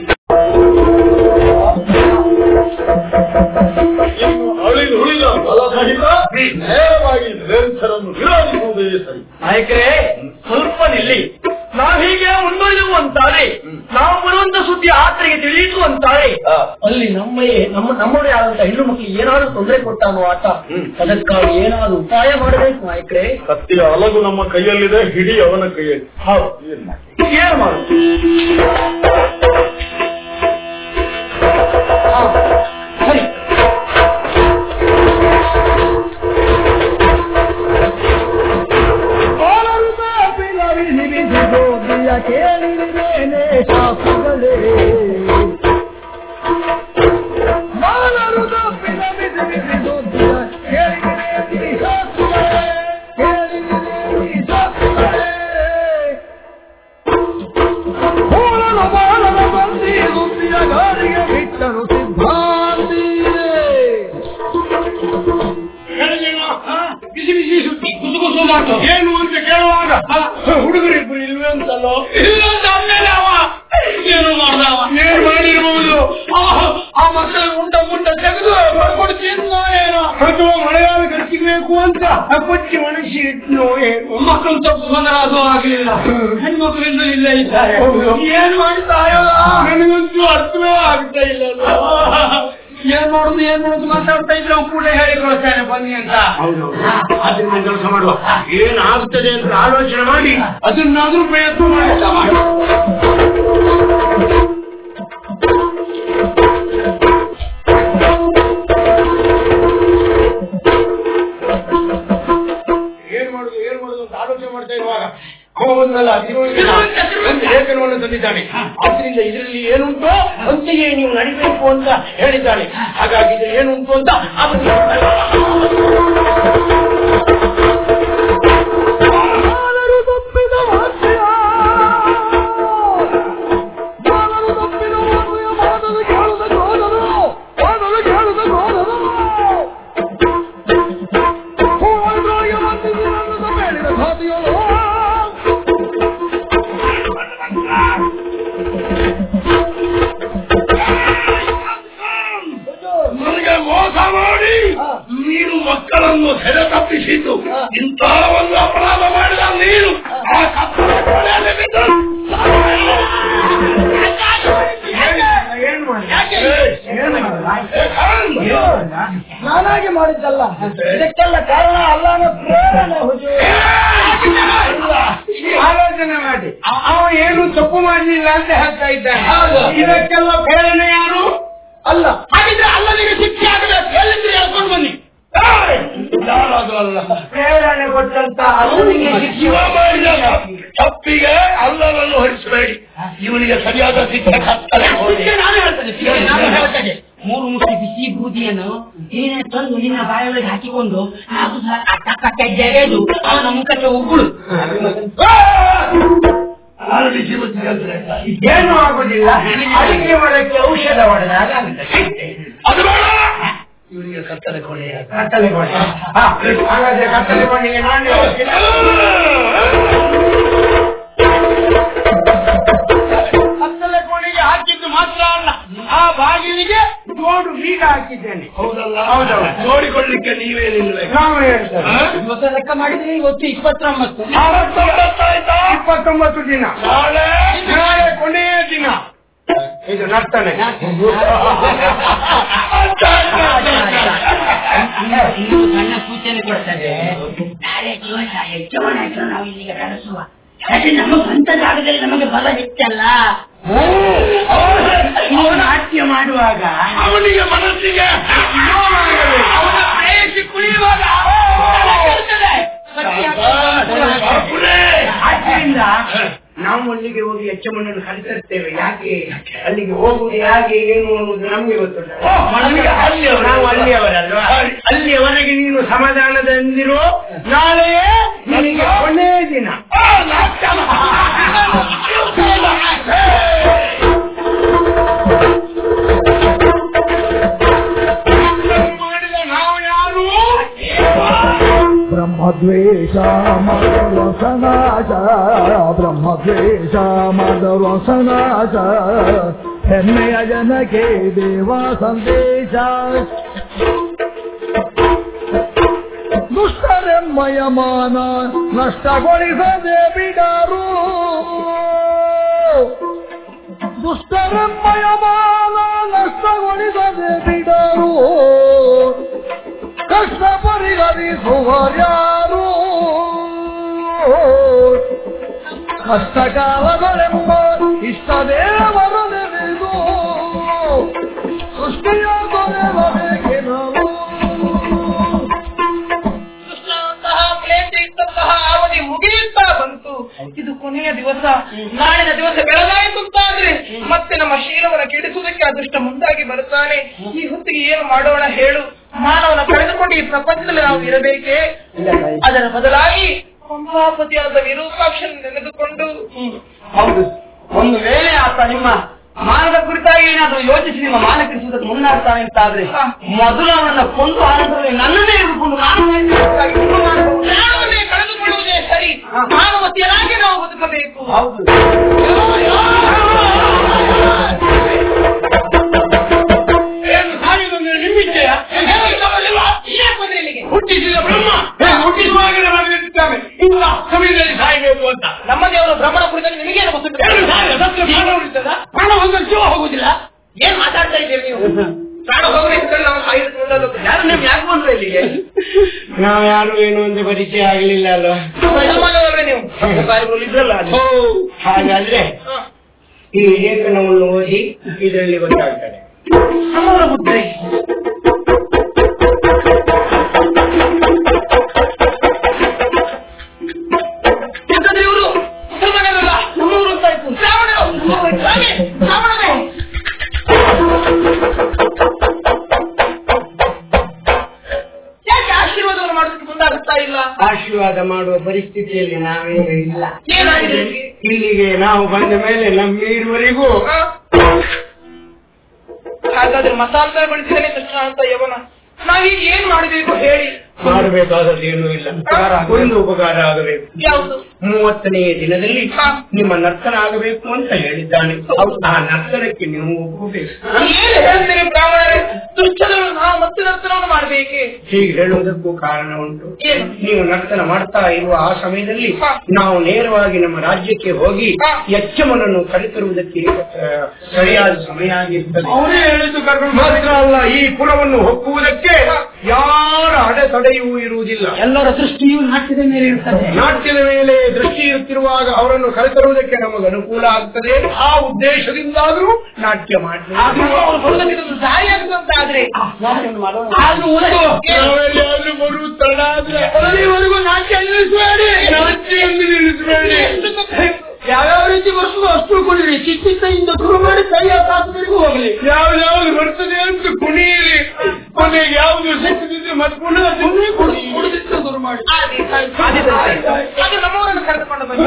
ಅಳಿದು ಉಳಿದ ಫಲಸಹಿತ ನೇರವಾಗಿ ನಿರಂತರನ್ನು ವಿರೋಧಿಸುವುದೇ ಸರಿ. ನಾಯಕರೇ, ಸ್ವಲ್ಪ ನಿಲ್ಲಿ. ನಾವೀಗ ಮುಂದುವರಿಯುವಂತಾರೆ, ನಾವು ಬರುವಂತ ಸುದ್ದಿ ಆತರಿಗೆ ತಿಳಿಯುವಂತಾರೆ. ಅಲ್ಲಿ ನಮ್ಮೇ ನಮ್ಮ ನಮ್ಮದೇ ಆದಂತ ಹೆಣ್ಣು ಮಕ್ಕಳಿಗೆ ಏನಾದ್ರು ತೊಂದರೆ ಕೊಟ್ಟಾನೋ ಆಟ, ಅದಕ್ಕಾಗಿ ಏನಾದ್ರು ಉಪಾಯ ಮಾಡಬೇಕು ನಾಯಕರೇ. ಕತ್ತಿಯ ಅಲಗು ನಮ್ಮ ಕೈಯಲ್ಲಿದೆ, ಹಿಡಿ ಅವನ ಕೈಯಲ್ಲಿ. ಹೌದು, ಏನು ಮಾಡು. ಸರಿ, ಕೇಳಿದ್ದೇನೆ ಶಾಸ್ತ್ರಗಳೇ ಮಾನರು ತಪ್ಪಿನ ಬಿಸಿ ಬಿಸಿ ಸುದ್ದಿಯ ಕೇಳಿದ್ದೇನೆ ಶಾಸ್ತ್ರಗಳೇ ಕೇಳಿದ್ದೇನೆ ಶಾಸ್ತ್ರಗಳೇ ಹೋಲನ ಬಾಲನ ಬಂದಿ ಸುದ್ದಿಯ ಗಾಳಿಗೆ ಬಿಟ್ಟನು ಸಿದ್ಧಾಂತಿಯೇ. ಬಿಸಿ ಬಿಸಿ ಸುದ್ದಿ ಕುಸು ಕುಸು ಮಾತು ಏನು ಅಂತ ಕೇಳುವಾಗ ಹುಡುಗರಿಬ್ಬರು ಇಲ್ವೇ ಅಂತಲ್ಲೋ. ಇಲ್ಲ ಅಂತ ಆಮೇಲೆ ಅವ ಏನು ಮಾಡ್ದವ, ಏನ್ ಮಾಡಿರ್ಬಹುದು. ಆ ಮಕ್ಕಳು ಉಂಟ ಮುಂಡ ತೆಗೆದು ಬರ್ಕೊಂಡು ತಿನ್ನೋ ಏನೋ, ಅಥವಾ ಮಳೆಗಾಲ ಕಚ್ಚಿಬೇಕು ಅಂತ ಕೊಚ್ಚಿ ಮನಸ್ಸಿ ಇಟ್ನೋ ಏನು. ಮಕ್ಕಳು ತಪ್ಪು ಬಂದರೆ ಅದು ಆಗಲಿಲ್ಲ, ಹೆಣ್ಮಕ್ಳಿಂದ ಇಲ್ಲೇ ಇದ್ದಾರೆ. ಏನ್ ಮಾಡ್ತಾಯೋ ನನಗಂತೂ ಅರ್ಥವೇ ಆಗ್ತಾ ಇಲ್ಲ. ಏನ್ ಮಾಡುದು ಏನ್ ಮಾಡುದು ಮಾತಾಡ್ತಾ ಇದ್ರೆ ಅವ್ನು ಕೂಡ ಹೇಳಿ ಕಳಿಸ್ತಾನೆ ಬನ್ನಿ ಅಂತ. ಅದನ್ನ ಕೆಲಸ ಮಾಡುವ, ಏನಾಗ್ತದೆ ಅಂತ ಆಲೋಚನೆ ಮಾಡಿ ಅದನ್ನಾದ್ರೂ ಪ್ರಯತ್ನ ಮಾಡಿ. ಏನ್ ಮಾಡುದು ಏನ್ ಮಾಡುದು ಅಂತ ಆಲೋಚನೆ ಮಾಡ್ತಾ ಇರುವಾಗ ಅವನಲ್ಲ ಲೇಖನವನ್ನು ತಂದಿದ್ದಾನೆ. ಆದ್ರಿಂದ ಇದರಲ್ಲಿ ಏನುಂಟೋ ಅಂತೆಯೇ ನೀವು ನಡಿಬೇಕು ಅಂತ ಹೇಳಿದ್ದಾನೆ. ಹಾಗಾಗಿ ಇದು ಏನುಂಟು ಅಂತ ಅವನಿಗೆ ನನಗೆ ಮೋಸ ಮಾಡಿ ನೀನು ಮಕ್ಕಳನ್ನು ಸೆರೆ ತಪ್ಪಿಸಿದ್ದು, ಇಂಥ ಒಂದು ಅಪರಾಧ ಮಾಡಿದ ನೀನು ಆ ಕತ್ತಲ ಕೊನೆಯಲ್ಲಿ ಬಿದ್ದು ನಾನಾಗಿ ಮಾಡಿದ್ದಲ್ಲ, ಇದಕ್ಕೆಲ್ಲ ಕಾರಣ ಅಲ್ಲನ ಪ್ರೇರಣೆ. ಆಲೋಚನೆ ಮಾಡಿ ಅವ ಏನು ತಪ್ಪು ಮಾಡಲಿಲ್ಲ ಅಂತ ಹೇಳ್ತಾ ಇದ್ದಾನೆ. ಇದಕ್ಕೆಲ್ಲ ಪ್ರೇರಣೆ ಯಾರು ಅಲ್ಲ. ಹಾಗಿದ್ರೆ ಅಲ್ಲದಿಗೆ ಶಿಕ್ಷೆ ಆಗಬೇಕು, ಎಲ್ಲಿದ್ರೆ ಹೇಳ್ಕೊಂಡು ಬನ್ನಿ. ಪ್ರೇರಣೆ ಕೊಟ್ಟಂತ ಶಿವ ಮಾಡಿದ ತಪ್ಪಿಗೆ ಅಲ್ಲವನ್ನು ಹೊರಿಸಬೇಡಿ. ಇವನಿಗೆ ಸರಿಯಾದ ಶಿಕ್ಷೆ ನಾನು ಹೇಳ್ತೇನೆ. ಮೂರು ಮುಟ್ಟಿ ಬಿಸಿ ಬೂದಿಯನ್ನು ನೀನೇ ತಂದು ನಿನ್ನ ಬಾಯೊಳಗೆ ಹಾಕಿಕೊಂಡು ನಾಲ್ಕು ಸಲ ಜಗೆದು ಅವನ ಮುಖಕ್ಕೆ ಉಗುಳು. ಏನು ಆಗುದಿಲ್ಲ, ಅಡಿಗೆ ಒಳಕ್ಕೆ ಔಷಧ ಹೊಡೆದಾಗ ಅದು ಬೇಡ. ಇವರಿಗೆ ಕತ್ತಲೆ ಕೊಡೆ ಕತ್ತಲೆ ಕೊಡೆ ಹಾಗಾದ್ರೆ ಕತ್ತಲೆ ಕೊನೆಗೆ ನಾನೇ ಕತ್ತಲೆ ಕೋಣೆಗೆ ಹಾಕಿದ್ದು ಮಾತ್ರ ಅಲ್ಲ, ಆ ಬಾಗಿಲಿಗೆ ಜೋಡು ಬೀಗ ಹಾಕಿದ್ದೇನೆ. ಹೌದಲ್ಲ? ಹೌದೌದು. ನೋಡಿಕೊಳ್ಳಿಕ್ಕೆ ನೀವೇ ನಿಲ್ಬೇಕು. ನಾವು ಹೇಳ್ತೇವೆ. ಇವತ್ತು ಲೆಕ್ಕ ಮಾಡಿದ್ರೆ ಇವತ್ತು ಇಪ್ಪತ್ತೊಂಬತ್ತು ಆಯ್ತಾ? ಇಪ್ಪತ್ತೊಂಬತ್ತು ದಿನ. ನಾಳೆ ನಾಳೆ ಕೊನೆಯ ದಿನ ಇದು ನರ್ತನೆ. ಸಣ್ಣ ಸೂಚನೆ ಕೊಡ್ತದೆ. ನಾಳೆ ದಿವಸ ಹೆಚ್ಚವಣ ನಾವು ಇಲ್ಲಿಗೆ ಕಳಿಸುವ. ಯಾಕೆ ನಮ್ಮ ಸ್ವಂತ ಜಾಗದಲ್ಲಿ ನಮಗೆ ಬಲ ಹೆಚ್ಚಲ್ಲ. ನಾಟ್ಯ ಮಾಡುವಾಗ ಅವನಿಗೆ ಮನಸ್ಸಿಗೆ ಅವನ ಪ್ರಯತ್ನ ಕುಣಿಯುವಾಗ ಆದ್ದರಿಂದ ನಾವು ಅಲ್ಲಿಗೆ ಹೋಗಿ ಯಚ್ಚಮ್ಮನನ್ನು ಕರೆತರ್ತೇವೆ. ಯಾಕೆ ಅಲ್ಲಿಗೆ ಹೋಗುವುದು ಯಾಕೆ ಏನು ಅನ್ನೋದು ನಮ್ಗೆ ಗೊತ್ತುಂಟು. ನಾವು ಅಲ್ಲಿಯವರಲ್ವಾ, ಅಲ್ಲಿಯವರೆಗೆ ನೀನು ಸಮಾಧಾನದಿಂದಿರೋ. ನಾಳೆಯೇ ನಿನಗೆ ಕೊನೆ ದಿನ. ಮಾಡಿದ ನಾವು ಯಾರು? ಬ್ರಹ್ಮದ್ವೇಷ ಮದರಸನಾಶ, ಬ್ರಹ್ಮದ್ವೇಷ ಮದರಸನಾಶ, ಹೆಮ್ಮೆಯ ಜನಕ್ಕೆ ದೇವ ಸಂದೇಶ. ದುಷ್ಟರೆಮ್ಮಯ ಮಾನ ನಷ್ಟಗೊಳಿಸದೆ ಬಿಡರು, ದುಷ್ಟರೆಮ್ಮಯ ಮಾನ ನಷ್ಟಗೊಳಿಸದೆ ಬಿಡರು, ಕಷ್ಟ ಪರಿಹರಿಸುವರ್ಯಾರು. ಕಷ್ಟಕಾಲಗಳೆಂಬ ಇಷ್ಟ ದೇವರ ನೆನೆದು ಸೃಷ್ಟಿಯ ದೊರೆಯಬೇಕೆ ನಾವು. ಅವಧಿ ಮುಗಿಯುತ್ತಾ ಬಂತು. ಇದು ಕೊನೆಯ ದಿವಸ. ನಾಳಿನ ದಿವಸ ಬೆಳಗಾಯಿತು ಅಂತಾದ್ರೆ ಮತ್ತೆ ನಮ್ಮ ಶೀಲವನ್ನು ಕೆಡಿಸುವುದಕ್ಕೆ ಅದೃಷ್ಟ ಮುಂದಾಗಿ ಬರುತ್ತಾನೆ. ಈ ಹೊತ್ತಿಗೆ ಏನು ಮಾಡೋಣ ಹೇಳು? ಮಾನವನ ಕಳೆದುಕೊಂಡು ಈ ಪ್ರಪಂಚದಲ್ಲಿ ನಾವು ಇರಬೇಕೆ? ಅದರ ಬದಲಾಗಿ ಪಂಪಾಪತಿಯಾದ ವಿರೂಪಾಕ್ಷನ ನೆನೆದುಕೊಂಡು. ಹೌದು, ಒಂದು ವೇಳೆ ಆತ ನಿಮ್ಮ ಮಾನದ ಕುರಿತಾಗಿ ಏನಾದರೂ ಯೋಚಿಸಿ ನಿಮ್ಮ ಮಾನ ಕೆಡಿಸುವುದಕ್ಕೆ ಮುನ್ನಾಡ್ತಾನೆ ಅಂತಾದ್ರೆ ಮೊದಲು ಅವನನ್ನ ಕೊಂದು ಆನಂತರದಲ್ಲಿ ನನ್ನನ್ನೇ ಹಿಡಿದುಕೊಂಡು ಪ್ರಾಣವನ್ನೇ ಕಳೆದುಕೊಳ್ಳುವುದೇ ಸರಿ. ಮಾನವತಿಯರಾಗಿ ನಾವು ಬದುಕಬೇಕು. ಹೌದು, ಏನು ಸಾಯುವುದೊಂದು ನಿಮ್ಮಿಚ್ಛೆಯ? ಹುಟ್ಟಿಸಿದ ಬ್ರಹ್ಮ ಹುಟ್ಟಿಸುವಾಗ ಮಾಡಿರುತ್ತಾನೆ ಇಲ್ಲ ಸಮಯದಲ್ಲಿ ಸಾಯಬೇಕು ಅಂತ. ನಮ್ಮ ದೇವರು ಬ್ರಹ್ಮನ ಕುರಿತಾಗಿ ನಿಮಗೇನು ಗೊತ್ತು? ಪ್ರಾಣ ಹೋದ್ರೆ ಜೀವ ಹೋಗುದಿಲ್ಲ. ಏನ್ ಮಾತಾಡ್ತಾ ಇದ್ದೀರಿ ನೀವು? ಪ್ರಾಣ ಹೋಗದೆ ನಾವು ಸಾಯುವುದು. ಯಾರು ನೀವು ಯಾಕೆ ಬಂದ್ರೆ ಇಲ್ಲಿಗೆ? ನಾವು ಯಾರು ಏನು ಅಂತ ಪರಿಚಯ ಆಗಲಿಲ್ಲ ಅಲ್ವಾ? ನೀವು ಇದ್ರಲ್ಲ. ಹಾಗಾದ್ರೆ ಈ ಲೇಖನವನ್ನು ಓದಿ ಇದರಲ್ಲಿ ಗೊತ್ತಾಗ್ತದೆ ನಮ್ಮವರ ಬುದ್ಧಿ. ಇವರು ಮುಸಲ್ಮಾನರಲ್ಲ, ನಮ್ಮವರು ಅಂತ ಆಯ್ತು. ಶ್ರಾವಣರು ಶ್ರಾವಣರೇ ಯಾಕೆ ಆಶೀರ್ವಾದವನ್ನು ಮಾಡೋದಕ್ಕೆ ಮುಂದಾಗುತ್ತಾ ಇಲ್ಲ? ಆಶೀರ್ವಾದ ಮಾಡುವ ಪರಿಸ್ಥಿತಿಯಲ್ಲಿ ನಾವೇನು ಇಲ್ಲ. ಏನಾಗಿದೆ? ಇಲ್ಲಿಗೆ ನಾವು ಬಂದ ಮೇಲೆ ನಮ್ಮಿರುವರೆಗೂ ಹಾಗಾದ್ರೆ ಮತಾಂತರಗೊಳಿಸಿದರೆ ಕೃಷ್ಣ ಅಂತ ಯವನ. ನಾವೀಗ ಏನ್ ಮಾಡಬೇಕು ಹೇಳಿ? ಮಾಡಬೇಕಾದದ್ದು ಏನೂ ಇಲ್ಲ. ಒಂದು ಉಪಕಾರ ಆಗಬೇಕು. ಯಾವುದು? ಮೂವತ್ತನೆಯ ದಿನದಲ್ಲಿ ನಿಮ್ಮ ನರ್ತನ ಆಗಬೇಕು ಅಂತ ಹೇಳಿದ್ದಾನೆ. ಆ ನರ್ತನಕ್ಕೆ ನೀವು ಒಪ್ಪಬೇಕು. ಏನು ಹೇಳ್ತೀರಿ ಬ್ರಾಹ್ಮಣರೇ? ದುಷ್ಟರು ನಾವು ಮತ್ತೆ ನರ್ತನವನ್ನು ಮಾಡಬೇಕೆ? ಹೀಗೆ ಹೇಳುವುದಕ್ಕೂ ಕಾರಣ ಉಂಟು. ಏನು? ನೀವು ನರ್ತನ ಮಾಡ್ತಾ ಇರುವ ಆ ಸಮಯದಲ್ಲಿ ನಾವು ನೇರವಾಗಿ ನಮ್ಮ ರಾಜ್ಯಕ್ಕೆ ಹೋಗಿ ಯಚ್ಚಮ್ಮನನ್ನು ಕರೆತರುವುದಕ್ಕೆ ಸರಿಯಾದ ಸಮಯ ಆಗಿರ್ತದೆ. ಅವರೇ ಹೇಳಿದ್ದು ಕರ್ಕೊಂಡು ಮಾತ್ರ ಅಲ್ಲ, ಈ ಪುರವನ್ನು ಹೊಕ್ಕುವುದಕ್ಕೆ ಯಾರ ಅಡೆತಡೆಯೂ ಇರುವುದಿಲ್ಲ. ಎಲ್ಲರ ದೃಷ್ಟಿಯು ನಾಟ್ಯದ ಮೇಲೆ ಇರ್ತದೆ. ನಾಟ್ಯದ ಮೇಲೆ ದೃಷ್ಟಿ ಇರುತ್ತಿರುವಾಗ ಅವರನ್ನು ಕರೆತರುವುದಕ್ಕೆ ನಮಗೆ ಅನುಕೂಲ ಆಗ್ತದೆ. ಆ ಉದ್ದೇಶದಿಂದಾದ್ರೂ ನಾಟ್ಯ ಮಾಡಿ ಸಹಾಯ ಆಗುತ್ತಂತಾದ್ರೆ ನಾವೆಲ್ಲಾದ್ರೂ ಬರುವ ತಡ ಆದ್ರೆ ಅಲ್ಲಿವರೆಗೂ ನಾಟ್ಯ ನಿಲ್ಲಿಸಬೇಡಿ, ನಾಟ್ಯವನ್ನು ನಿಲ್ಲಿಸಬೇಡಿ. ಯಾವ್ಯಾವ ರೀತಿ ಬರ್ತದೋ ಅಷ್ಟು ಕುಡಿರಿ. ಚಿತ್ತಿಯಿಂದ ಶುರು ಮಾಡಿ ಕೈ ಆಕಾಶವರೆಗೂ ಹೋಗ್ಲಿ. ಯಾವ್ದಾವ್ದು ಬರ್ತದೆ ಅಂತ ಕುಣಿಯಿರಿ. ಕೊನೆಗೆ ಯಾವ್ದು ಸಿಕ್ಕಿದ್ರೆ ಮತ್ತೆ ಪುನಃ ಕುಡಿದಿತ್ತು ಶುರು ಮಾಡಿ. ಅದು ನಮ್ಮವರನ್ನು ಕರೆದುಕೊಂಡು ಬಂದು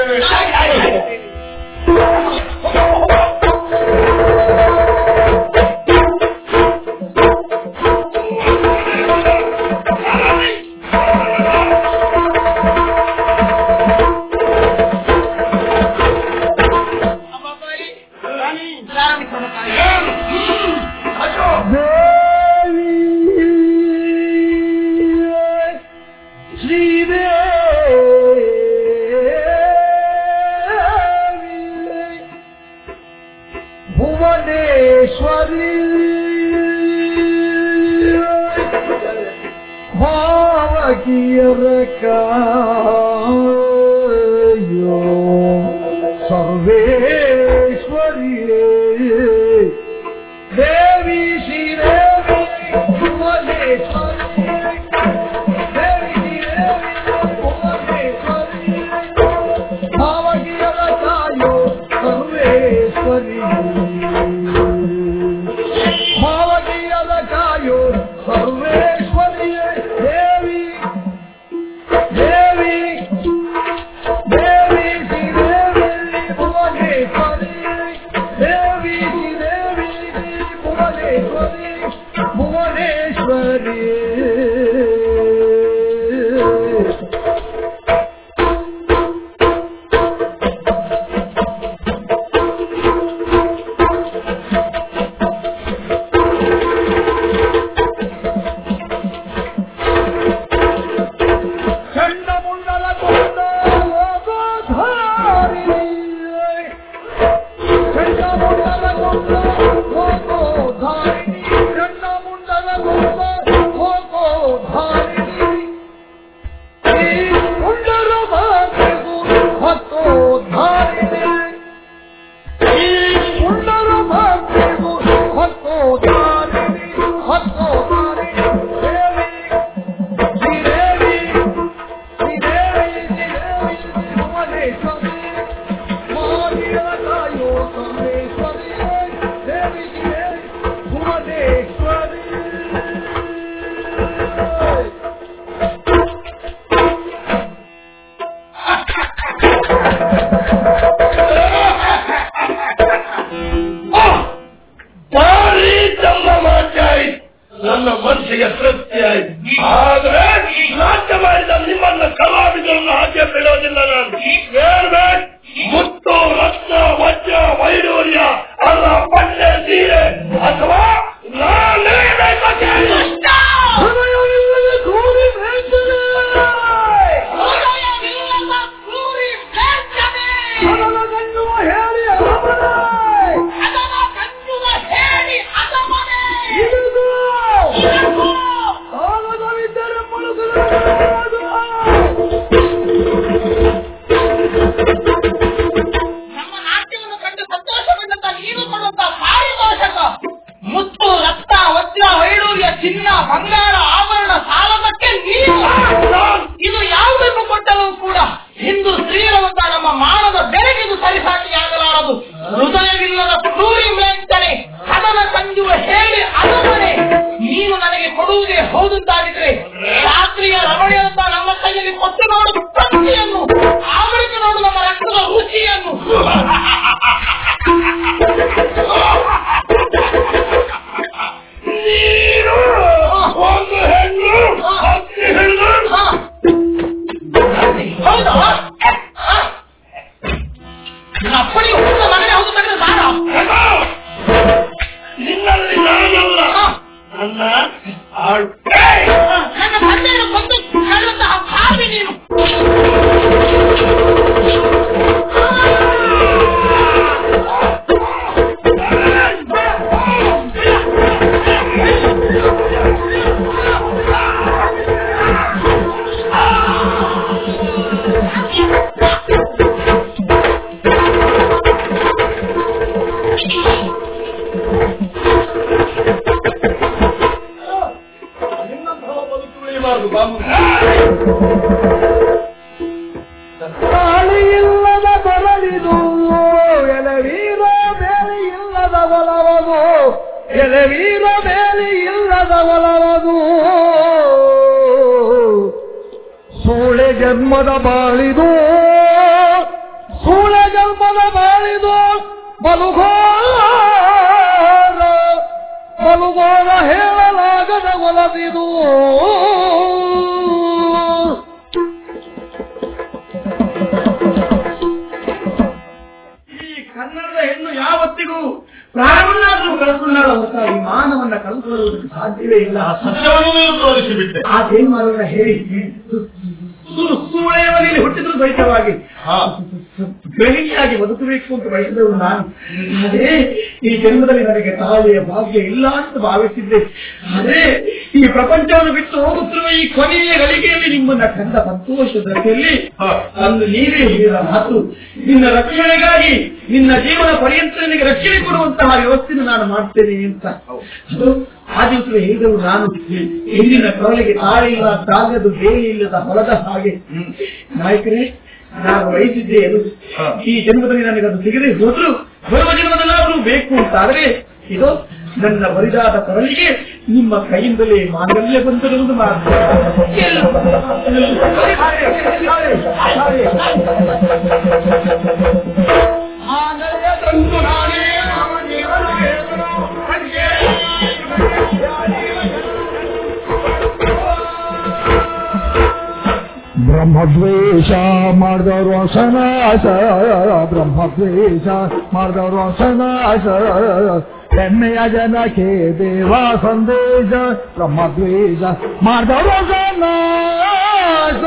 ಭುವನೇಶ್ವರಿ ಭಾವಕಿಯರ ಕಾಯೋ ಸರ್ವೇಶ್ವರಿಯೇ ದೇವಿ ಶ್ರೀದೇವಿ ಭುವನೇಶ್ವರಿ ದೇವಿ ಶ್ರೀದೇವಿ ಭುವನೇಶ್ವರಿ ಭಾವಕಿಯರ ಕಾಯ ಕೊಟ್ಟರೂ ಕೂಡ ಹಿಂದೂ ಸ್ತ್ರೀಯರಂತ ನಮ್ಮ ಮಾನದ ಬೆಳಗಿದು ಸರಿಸಾಟಿಯಾಗಲಾರದು. ಹೃದಯವಿಲ್ಲದ ಕ್ರೂರಿ ಮ್ಲೇಂತನೆ ಹಣದ ಸಂಜುವ ಹೇಳಿ ಅದನ್ನೇ ನೀನು ನನಗೆ ಕೊಡುವುದೇ ಹೌದಂತಾಗಿದ್ರೆ ರಾತ್ರಿಯ ರಮಣಿಯಂತ ನಮ್ಮ ಕೈಯಲ್ಲಿ ಕೊಟ್ಟು ನೋಡು ಪ್ರತಿಯನ್ನು ಆವಳಿಕೆ ನೋಡು ನಮ್ಮ ರಕ್ತದ ರುಚಿಯನ್ನು. ನೀನು ಒಂದು ಹೆಣ್ಣು ಹತ್ತು ಹೆಣ್ಣು ಹೌದಾ? ಅಪ್ಪಣಿ ಹುಡುಗ ಮಗನೇ ಹೌದು ಮಗನೇ ಸಾರ ನಿನ್ನಲ್ಲಿ ನಾನಲ್ಲ ನನ್ನ ಆಳು ನನ್ನ ತಂದೆಯನ್ನು ಕೊಂದು ಹೇಳುವಂತಹ ಭಾವಿ ನೀನು. ತಾಳಿಯಿಲ್ಲದ ಬರಲಿದು ಎಲವೀರ ಬೇಲಿ ಇಲ್ಲದ ಒಲವದು ಎಲವೀರ ಬೇಲಿ ಇಲ್ಲದ ಒಲವದು ಸೂಳೆ ಜನ್ಮದ ಬಾಳಿದು ಸೂಳೆ ಜನ್ಮದ ಬಾಳಿದು ಬಲುಘೋರ ಬಲುಘೋರ ಹೇಳಲಾಗದ ಒಲವಿದು. ಕನ್ನಡದ ಹೆಣ್ಣು ಯಾವತ್ತಿಗೂ ಪ್ರಾಣವನ್ನಾದರೂ ಕಳ್ಕೊಂಡಾಳ ಹೊರತಾಗಿ ಮಾನವನ್ನ ಕಳ್ಕೊಳ್ಳುವುದಕ್ಕೆ ಸಾಧ್ಯವೇ ಇಲ್ಲ. ಸತ್ಯವನ್ನು ತೋರಿಸಿಬಿಟ್ಟೆ. ಅದೇನ್ ಮಾಡೋಣ ಹೇಳಿ. ಸೂಳೆಯ ಮನೆಯಲ್ಲಿ ಹುಟ್ಟಿದ್ರು ಸಹಿತವಾಗಿ ಗ್ರಹಿಣಿಯಾಗಿ ಬದುಕಬೇಕು ಅಂತ ಬಯಸಿದವರು ನಾನು. ಅದೇ ಈ ಜನ್ಮದಲ್ಲಿ ನನಗೆ ತಾಯಿಯ ಭಾಗ್ಯ ಇಲ್ಲ ಅಂತ ಭಾವಿಸಿದ್ದೆ. ಅದೇ ಈ ಪ್ರಪಂಚವನ್ನು ಬಿಟ್ಟು ಹೋಗುತ್ತಿರುವ ಈ ಕೊನೆಯ ಗಳಿಗೆಯಲ್ಲಿ ನಿಮ್ಮನ್ನ ಕಂಡ ಸಂತೋಷದಲ್ಲಿ ಅಂದು ನೀವೇ ಹೇಳಿದ ಮಾತು, ನಿನ್ನ ರಕ್ಷಣೆಗಾಗಿ ನಿನ್ನ ಜೀವನ ಪರ್ಯಂತ ನಿನಗೆ ರಕ್ಷಣೆ ಕೊಡುವಂತಹ ವ್ಯವಸ್ಥೆಯನ್ನು ನಾನು ಮಾಡ್ತೇನೆ ಅಂತ. ಅದು ಆ ದಿವಸ ಹೇಳಿದವರು ನಾನು. ಹಿಂದಿನ ಕೊರಳಿಗೆ ತಾಳಿ ಇಲ್ಲ, ತಾಗದು ಬೇಲಿ ಇಲ್ಲದ ಹೊಲದ ಹಾಗೆ. ನಾಯಕರೇ, ನಾನು ಬಯಸಿದ್ದೆ ಅದು ಈ ಜನ್ಮದಲ್ಲಿ ನನಗೆ ಅದು ಸಿಗದೆ ಹೋದ್ರು ಬರುವ ಜನ್ಮದಲ್ಲಾದ್ರೂ ಬೇಕು ಅಂತ. ಆದರೆ ಇದು ನನ್ನ ಬರಿದಾದ ಕೊರಳಿಗೆ ನಿಮ್ಮ ಕೈಯಿಂದಲೇ ಮಾಂಗಲ್ಯ ಬಂದಿರುವುದು ಮಾತ್ರ. ಮಾಂಗಲ್ಯ ತಂದು ನಾನೇ ಬ್ರಹ್ಮದ್ವೇಷ ಮಾಡಿದವರು ಅಸನಾಶ ಬ್ರಹ್ಮದ್ವೇಷ ಮಾಡಿದವರು ಅಸನಾಶ ಹೆಮ್ಮೆಯ ಜನಕ್ಕೆ ದೇವ ಸಂದೇಶ ಬ್ರಹ್ಮದ್ವೇಷ ಮಾಡಿದವರು ಅಸನಾಶ.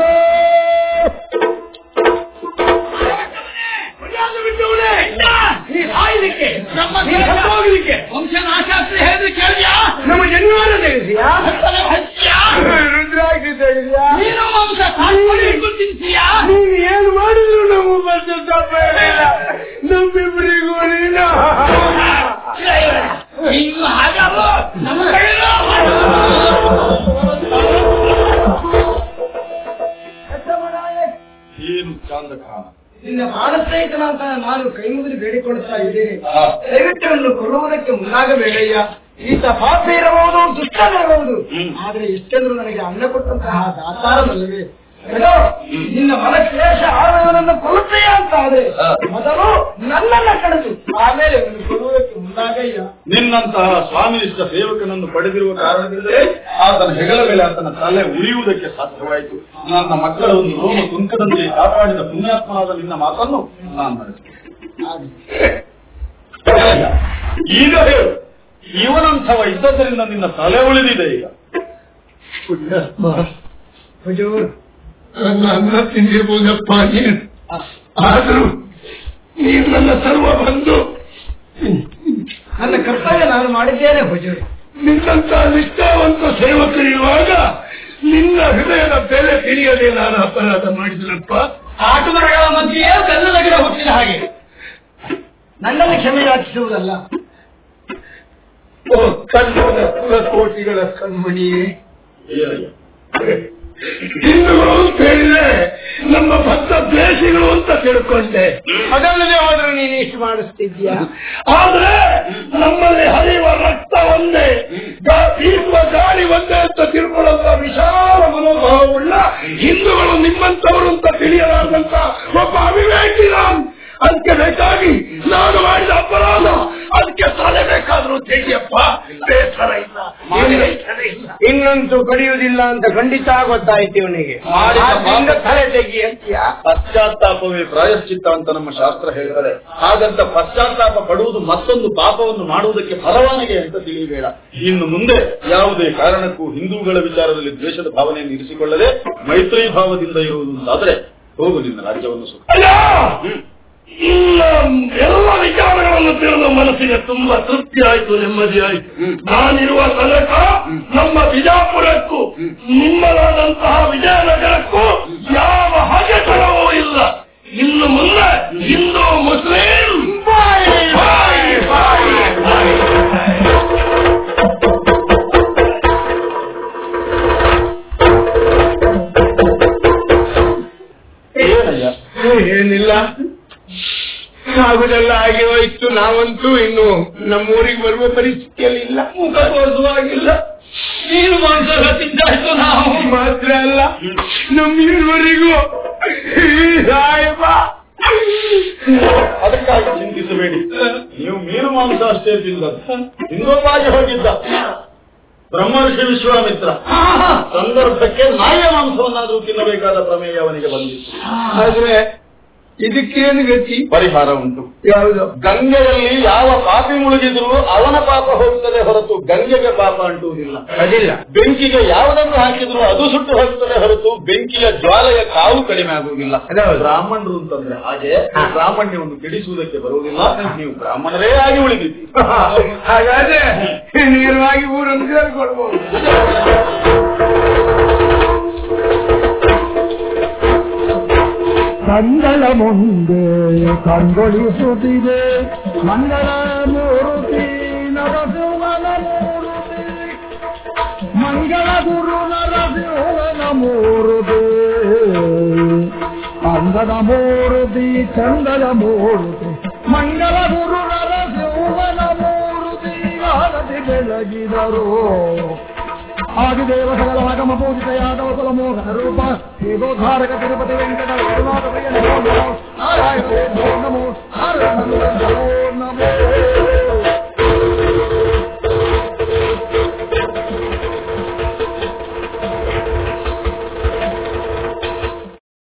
ವಂಶನಾಶಾಸ್ತ್ರಿ ಹೇಳಿದ್ರೆ ಕೇಳಿದ್ಯಾ? ನಮ್ಮ ಜನ್ಮಾನ ತಿಳಿಸಿಯಾ? ರುದ್ರಾಕ್ಷಿ ತೆಗೆದ್ಯಾ? ನೀನು ವಂಶ ಸಾಕು ತಿನ್ಸಿಯಾ? ನೀನು ಏನು ಮಾಡಿದ್ರು ನಮ್ಮ ಬಂದ ತಪ್ಪಿಲ್ಲ. ನಮ್ಮಿಬ್ಬರಿಗೂ ನೀನು ಇನ್ನು ಹಾಗಲ್ಲ ನಮ್ಮ ಏನು ಚಾಂದಖಾನ, ನಿನ್ನ ಪ್ರಾಣಸ್ನೇಹಿತನಂತ ನಾನು ಕೈ ಮುಗಿದು ಬೇಡಿಕೊಳ್ತಾ ಇದ್ದೇನೆ. ದಯವಿಟ್ಟು ಕೊಲ್ಲುವುದಕ್ಕೆ ಮುಂದಾಗಬೇಡಯ್ಯ. ಈತ ಪಾಪಿ ಇರಬಹುದು, ದುಷ್ಟನಿರಬಹುದು, ಆದ್ರೆ ಎಷ್ಟೆಂದರೂ ನನಗೆ ಅನ್ನ ಕೊಟ್ಟಂತಹ ದಾತಾರನಲ್ಲವೇ. ಏನೋ ನಿನ್ನ ಮನಕ್ಲೇಶ ಆದವನನ್ನು ಕೊಲ್ಲುತ್ತೆಯ ಅಂತ ಆದ್ರೆ ಮೊದಲು ನನ್ನನ್ನ ಕಳೆದು ಆಮೇಲೆ ಅವನು ಕೊಲ್ಲುವುದಕ್ಕೆ ಮುಂದಾಗಯ್ಯ. ನಿನ್ನಂತಹ ಸ್ವಾಮಿನಿಷ್ಠ ಸೇವಕನನ್ನು ಪಡೆದಿರುವ ಕಾರಣದಿಂದಲೇ ಆತನ ಹೆಗಲ ಮೇಲೆ ಆತನ ತಲೆ ಉಳಿಯುವುದಕ್ಕೆ ಸಾಧ್ಯವಾಯಿತು. ನನ್ನ ಮಕ್ಕಳ ಒಂದು ರೋಮ ಕುಂಕದಂತೆ ಕಾಪಾಡಿದ ಪುಣ್ಯಾತ್ಮನಾದ ನಿನ್ನ ಮಾತನ್ನು ನಾನು ನಡೆಸಿದೆ. ಈಗ ಹೇಳು, ಇವನಂಥವ ಇದ್ದದರಿಂದ ನಿನ್ನ ತಲೆ ಉಳಿದಿದೆ. ಈಗ ಪುಣ್ಯಾತ್ಮ ಹುಜೂರ್, ನನ್ನ ಅನ್ನ ತಿಂದಿರ್ಬೋದಪ್ಪ ನೀನು, ಆದರೂ ನೀನು ನನ್ನ ಸರ್ವ ಬಂದು ನನ್ನ ಕರ್ತವ್ಯ ನಾನು ಮಾಡಿದ್ದೇನೆ ಹುಜೂರ್. ನಿನ್ನಂತ ನಿಷ್ಠಾವಂತ ಸೇವಕರಿರುವಾಗ ನಿನ್ನ ಹೃದಯದ ಬೆಲೆ ತಿಳಿಯದೆ ನಾನು ಅಪರಾಧ ಮಾಡಿದನಪ್ಪ. ಕಾಟುಮರಗಳ ಮಧ್ಯೆ ಕಲ್ಲದ ಗಿಡ ಹುಟ್ಟಿದ ಹಾಗೆ ನನ್ನಲ್ಲಿ ಕ್ಷಮೆ ಯಾಚಿಸುವುದಲ್ಲ. ಓ ಕನ್ನಡ ಕುಲಕೋಟಿಗಳ ಕಣ್ಮಣಿಯೇ, ಹಿಂದೂಗಳು ಅಂತ ಹೇಳಿದ್ರೆ ತಿಳ್ಕೊಂಡೆ. ಅದಲ್ಲದೆ ಹೋದ್ರೆ ನೀನು ಇಷ್ಟು ಮಾಡಿಸ್ತಿದ್ಯಾ? ಆದ್ರೆ ನಮ್ಮಲ್ಲಿ ಹರಿಯುವ ರಕ್ತ ಒಂದೇ, ಬೀಸುವ ಗಾಳಿ ಒಂದೇ ಅಂತ ತಿಳ್ಕೊಳ್ಳುವ ವಿಶಾಲ ಮನೋಭಾವವುಳ್ಳ ಹಿಂದೂಗಳು ನಿಮ್ಮಂತವರು ಅಂತ ತಿಳಿಯಲಾರ್ದಂತ ಒಬ್ಬ ಅವಿವೇಕಿ ನಾನು. ಅದಕ್ಕೆ ಬೇಕಾಗಿ ನಾನು ಮಾಡಿದ ಅಪರಾಧ, ಅದಕ್ಕೆ ತಲೆ ಬೇಕಾದ್ರೂ ತೆಗಿಯಪ್ಪ, ಬೇಸರ ಇಲ್ಲ. ಇನ್ನಂತೂ ಕಡಿಯುವುದಿಲ್ಲ ಅಂತ ಖಂಡಿತ ಗೊತ್ತಾಯ್ತು ಇವನಿಗೆ. ತಲೆ ತೆಗಿ ಅಂತೀಯ. ಪಶ್ಚಾತ್ತಾಪವೇ ಪ್ರಾಯಶ್ಚಿತ್ತ ಅಂತ ನಮ್ಮ ಶಾಸ್ತ್ರ ಹೇಳ್ತಾರೆ. ಹಾಗಂತ ಪಶ್ಚಾತ್ತಾಪ ಪಡುವುದು ಮತ್ತೊಂದು ಪಾಪವನ್ನು ಮಾಡುವುದಕ್ಕೆ ಪರವಾನಗಿ ಅಂತ ತಿಳಿಯಬೇಡ. ಇನ್ನು ಮುಂದೆ ಯಾವುದೇ ಕಾರಣಕ್ಕೂ ಹಿಂದೂಗಳ ವಿಚಾರದಲ್ಲಿ ದ್ವೇಷದ ಭಾವನೆಯನ್ನು ಇರಿಸಿಕೊಳ್ಳದೆ ಮೈತ್ರಿ ಭಾವದಿಂದ ಇರುವುದು ಅಂತಾದ್ರೆ ಹೋಗು ನಿನ್ನ ರಾಜ್ಯವನ್ನು ಸುಖ. ಇಲ್ಲ, ಎಲ್ಲ ವಿಚಾರಗಳನ್ನು ತಿಳಿದು ಮನಸ್ಸಿಗೆ ತುಂಬಾ ತೃಪ್ತಿ ಆಯ್ತು, ನೆಮ್ಮದಿ ಆಯ್ತು. ನಾನಿರುವ ತನಕ ನಮ್ಮ ಬಿಜಾಪುರಕ್ಕೂ ನಿಮ್ಮದಾದಂತಹ ವಿಜಯನಗರಕ್ಕೂ ಯಾವ ಹಗೆತನವೂ ಇಲ್ಲ. ಇನ್ನು ಮುಂದೆ ಹಿಂದೂ ಮುಸ್ಲಿಂ ಬಾಯಿ ಬಾಯಿ ಬಾಯಿ ಬಾಯಿ. ಏನಿಲ್ಲ, ಆಗುದೆಲ್ಲ ಆಗಿ ಹೋಯ್ತು. ನಾವಂತೂ ಇನ್ನು ನಮ್ಮೂರಿಗೆ ಬರುವ ಪರಿಸ್ಥಿತಿಯಲ್ಲಿ ಇಲ್ಲ, ಮುಖ ತೋರಿಸುವಾಗಿಲ್ಲ. ನೀನು ಮಾಂಸ ತಿಂದಾಯ್ತು, ನಾವು ಮಾತ್ರ ಅಲ್ಲ ನಮ್ಮೂರಿಗೂ ಸಾಹೇಬ. ಅದಕ್ಕಾಗಿ ಚಿಂತಿಸಬೇಡಿ. ನೀವು ಮೀನು ಮಾಂಸ ಅಷ್ಟೇ ತಿಂದದ್ದು, ಹಿಂದೋಪಾಗಿ ಹೋಗಿದ್ದ ಬ್ರಹ್ಮರ್ಷಿ ವಿಶ್ವಾಮಿತ್ರ ಸಂದರ್ಭಕ್ಕೆ ನಾಯ ಮಾಂಸವನ್ನಾದ್ರೂ ತಿನ್ನಬೇಕಾದ ಪ್ರಮೇಯ ಅವನಿಗೆ ಬಂದಿತ್ತು. ಆದ್ರೆ ಇದಕ್ಕೇನು ಗತಿ? ಪರಿಹಾರ ಉಂಟು. ಯಾವುದು? ಗಂಗೆಯಲ್ಲಿ ಯಾವ ಪಾಪಿ ಮುಳುಗಿದ್ರು ಅವನ ಪಾಪ ಹೋಗ್ತದೆ ಹೊರತು ಗಂಗೆಗೆ ಪಾಪ ಅಂಟುವುದಿಲ್ಲ. ಅದಿಲ್ಲ. ಬೆಂಕಿಗೆ ಯಾವುದನ್ನು ಹಾಕಿದ್ರು ಅದು ಸುಟ್ಟು ಹೋಗ್ತದೆ ಹೊರತು ಬೆಂಕಿಯ ಜ್ವಾಲೆಯ ಕಾವು ಕಡಿಮೆ ಆಗುವುದಿಲ್ಲ. ಬ್ರಾಹ್ಮಣರು ಅಂತಂದ್ರೆ ಹಾಗೆ ಬ್ರಾಹ್ಮಣ್ಯವನ್ನು ಕೆಡಿಸುವುದಕ್ಕೆ ಬರುವುದಿಲ್ಲ. ನೀವು ಬ್ರಾಹ್ಮಣರೇ ಆಗಿ ಉಳಿದಿದ್ದೀರಿ. ಹಾಗಾದ್ರೆ ನೇರವಾಗಿ ಊರನ್ನು ಸೇರಿಕೊಳ್ಬಹುದು. ಕಂಗಳ ಮುಂದೆ ಕಂಗೊಳಿಸುತ್ತಿದೆ ಮಂಗಳ ಮೂರ್ತಿ ನರಸಿಂಹನ ಮೂರ್ತಿ, ಮಂಗಳ ಗುರು ನರಸಿಂಹನ ಮೂರ್ತಿ, ಅಂಗದ ಮೂರ್ತಿ ಚಂದದ ಮೂರ್ತಿ, ಮಂಗಳ ಗುರು ನರಸಿಂಹನ ಮೂರ್ತಿ ಆರತಿ ಬೆಳಗಿದರು. ಆದಿದೇವ ಸಕಲ ಆಗಮ ಪೂಜಿತ ಯಾದವ ಕುಲ ಮೋಹನ ರೂಪ ಹೇಗೋದ್ಧಾರಕ ತಿರುಪತಿ ವೆಂಕಟ ನಾರಾಯಣ ನಮೋ ನಾರಾಯಣ ನಮೋ